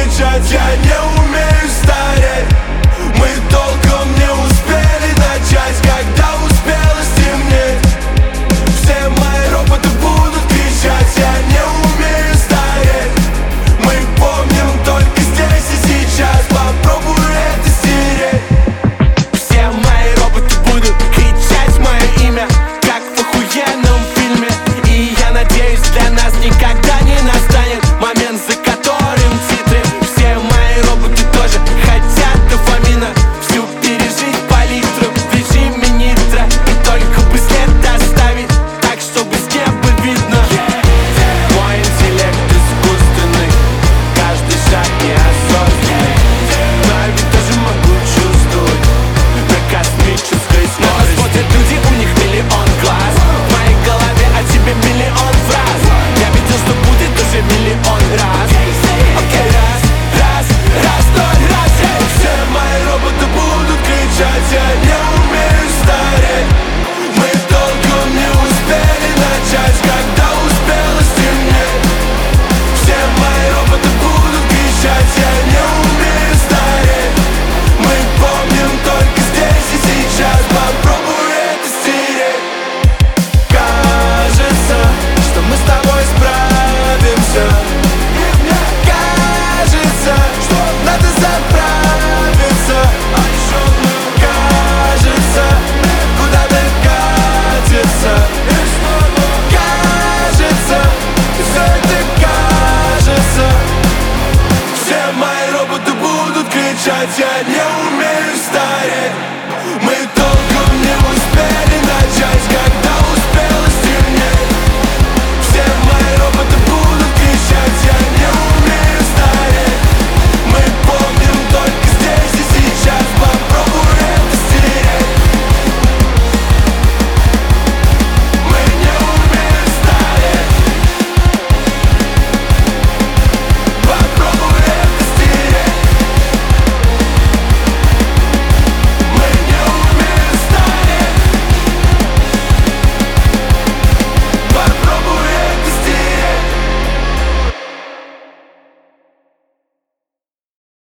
кричать, я не умею стареть. Мы толком не успели начать, когда успело стемнеть. Все мои роботы будут кричать, я не умею стареть. Мы помним только здесь и сейчас, попробуй это стереть. Все мои роботы будут кричать мое имя, как в охуенном фильме. И я надеюсь, для нас никогда не настанет момент, за которым титры. Все мои роботы тоже хотят дофамина, всю пережить по литру в режиме нитро. И только бы след оставить, так чтобы с неба видно. Мой интеллект искусственный, каждый шаг неосознанный, но я ведь тоже могу чувствовать на космической скорости. Смотрят люди, у них миллион глаз, в моей голове о тебе миллион фраз. Я видел, что будет уже миллион раз. Окей, раз, ноль, раз. Все мои роботы будут кричать, я не умею стареть. Мы толком не успели начать, когда успело стемнеть. Все мои роботы будут кричать, я не умею стареть. Мы помним только здесь и сейчас, попробуй это стереть. Кажется, что мы с тобой справимся. Кажется, что надо заправиться. Кажется, куда-то катится. Кажется, все это кажется. Все мои роботы будут кричать, я не умею стареть.